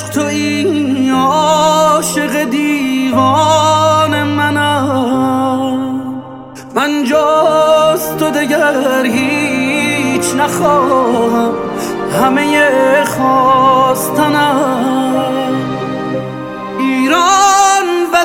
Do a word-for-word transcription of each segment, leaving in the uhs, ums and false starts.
عشق تویی، عاشق دیوان منم. من جز تو دگر هیچ نخواهم، همه خواستنم ایران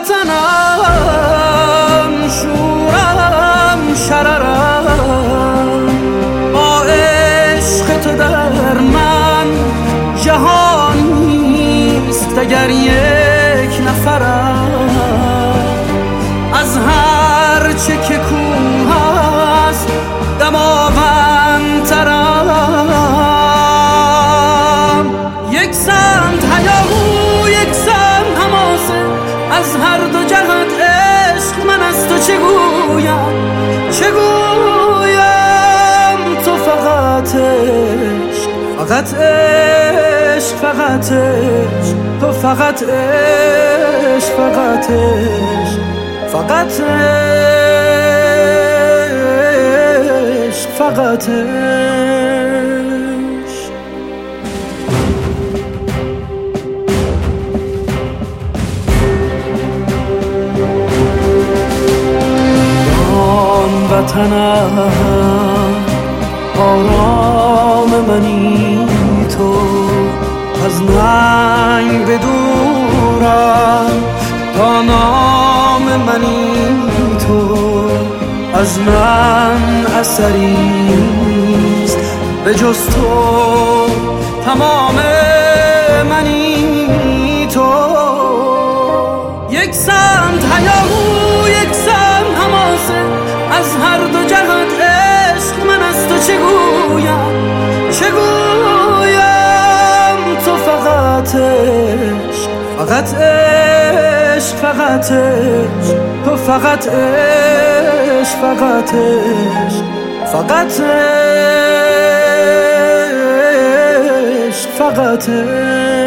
وطنم، شورم شررم. با عشق تو در من جهان نیست اگر یک نفرم. از هر چه که کوه است دماوندترم. یک سمت هیاهو یک سمت حماسه، از هر دو جهت عشق. من از تو چه گویم چه گویم، تو فقط عشق، فقط عشق، فقط عشق، تو فقط عشق، فقط عشق، فقط عشق، فقط عشق. وطنم آرام منی تو، از ننگ بدورم تا نام منی تو. از من اثریست به جز تو، تمام منی تو. یک سمت هیاهو یک سمت حماسه، از هر دو جهت عشق. من از تو چه گویم چه گویم، تو فقط عشق، فقط عشق، فقط عشق، تو فقط عشق، فقط عشق، فقط عشق، فقط عشق.